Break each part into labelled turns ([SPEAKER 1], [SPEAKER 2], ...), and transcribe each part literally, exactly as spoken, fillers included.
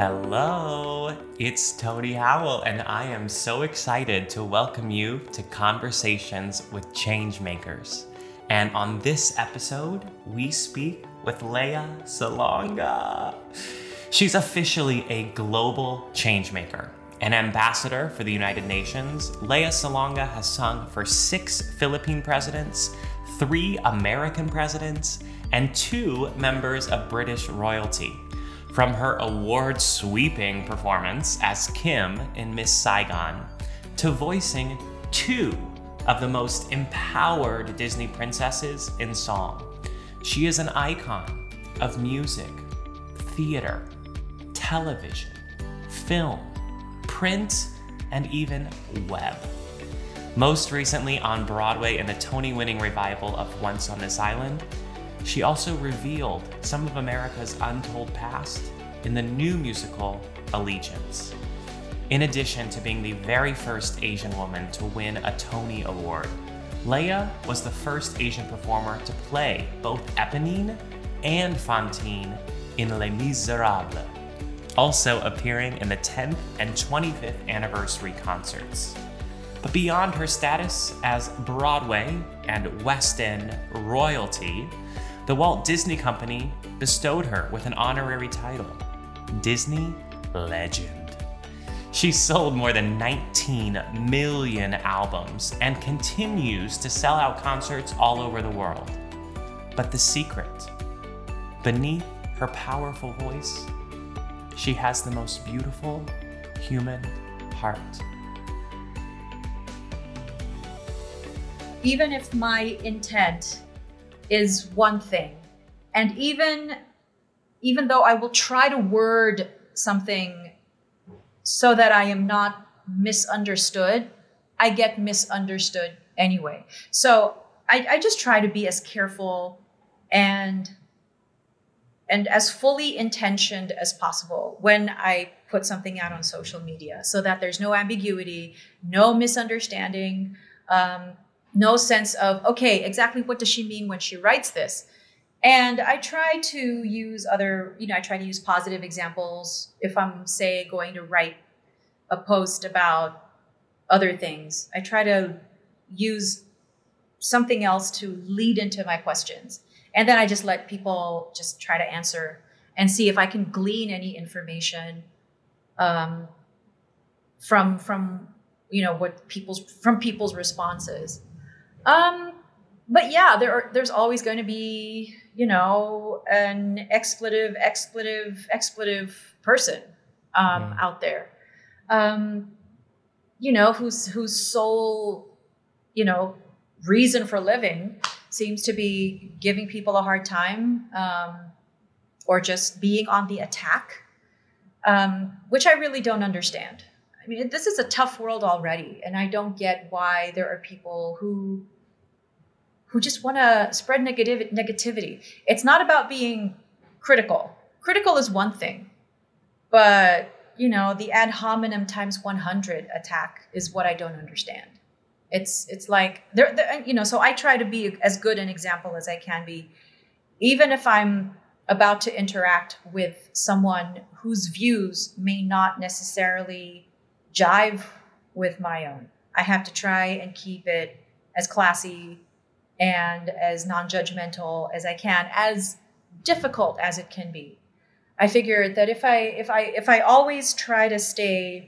[SPEAKER 1] Hello, it's Tony Howell, and I am so excited to welcome you to Conversations with Changemakers. And on this episode, we speak with Lea Salonga. She's officially a global changemaker. An ambassador for the United Nations, Lea Salonga has sung for six Philippine presidents, three American presidents, and two members of British royalty. From her award-sweeping performance as Kim in Miss Saigon, to voicing two of the most empowered Disney princesses in song, she is an icon of music, theater, television, film, print, and even web. Most recently on Broadway in the Tony-winning revival of Once on This Island, she also revealed some of America's untold past in the new musical Allegiance. In addition to being the very first Asian woman to win a Tony Award, Lea was the first Asian performer to play both Eponine and Fantine in Les Miserables, also appearing in the tenth and twenty-fifth anniversary concerts. But beyond her status as Broadway and West End royalty, the Walt Disney Company bestowed her with an honorary title, Disney Legend. She sold more than nineteen million albums and continues to sell out concerts all over the world. But the secret, beneath her powerful voice, she has the most beautiful human heart.
[SPEAKER 2] Even if my intent is one thing, and even even though I will try to word something so that I am not misunderstood, I get misunderstood anyway. So I, I just try to be as careful and and as fully intentioned as possible when I put something out on social media, so that there's no ambiguity, no misunderstanding, um, no sense of, okay, exactly what does she mean when she writes this? And I try to use other, you know, I try to use positive examples if I'm, say, going to write a post about other things. I try to use something else to lead into my questions. And then I just let people just try to answer and see if I can glean any information um, from, from, you know, what people's, from people's responses. Um, but yeah, there are, there's always going to be, you know, an expletive, expletive, expletive person, um, mm. out there, um, you know, whose, whose sole, you know, reason for living seems to be giving people a hard time, um, or just being on the attack, um, which I really don't understand. I mean, this is a tough world already, and I don't get why there are people who who just want to spread negativ- negativity. It's not about being critical. Critical is one thing, but, you know, the ad hominem times one hundred attack is what I don't understand. It's it's like, there, there, you know, so I try to be as good an example as I can be, even if I'm about to interact with someone whose views may not necessarily jive with my own. I have to try and keep it as classy and as non-judgmental as I can, as difficult as it can be. I figure that if I if I if I always try to stay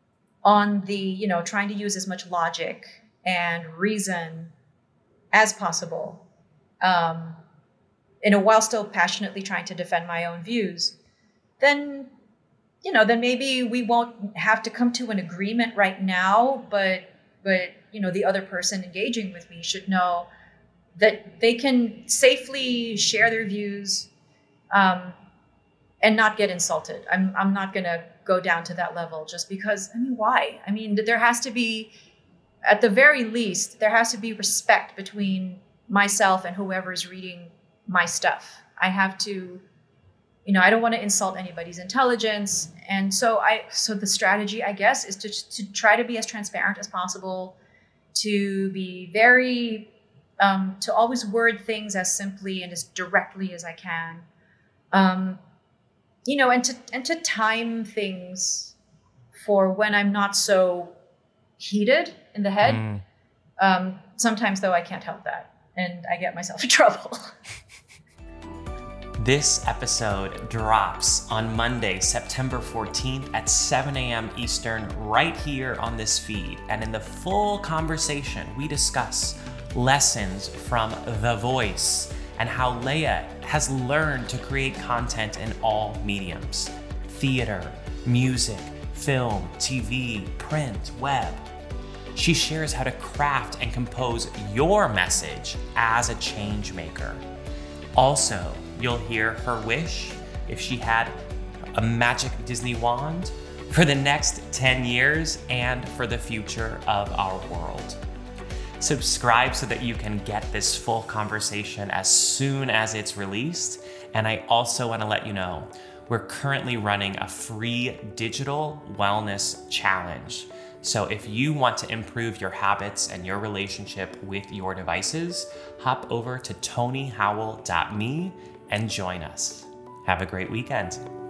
[SPEAKER 2] on the, you know, trying to use as much logic and reason as possible, um, you know, while still passionately trying to defend my own views, then, you know, then maybe we won't have to come to an agreement right now, but but you know, the other person engaging with me should know that they can safely share their views, um, and not get insulted. I'm I'm not going to go down to that level just because, I mean, why? I mean, there has to be, at the very least, there has to be respect between myself and whoever's reading my stuff. I have to, you know, I don't want to insult anybody's intelligence. And so I, so the strategy, I guess, is to to try to be as transparent as possible, to be very, um, to always word things as simply and as directly as I can. Um, you know, and to and to time things for when I'm not so heated in the head.
[SPEAKER 1] Mm.
[SPEAKER 2] Um, sometimes, though, I can't help that, and I get myself in trouble.
[SPEAKER 1] This episode drops on Monday, September fourteenth at seven a.m. Eastern, right here on this feed. And in the full conversation, we discuss lessons from The Voice and how Leia has learned to create content in all mediums: theater, music, film, T V, print, web. She shares how to craft and compose your message as a change maker. Also, you'll hear her wish, if she had a magic Disney wand, for the next ten years and for the future of our world. Subscribe so that you can get this full conversation as soon as it's released. And I also want to let you know, we're currently running a free digital wellness challenge. So if you want to improve your habits and your relationship with your devices, hop over to tony howell dot me and join us. Have a great weekend.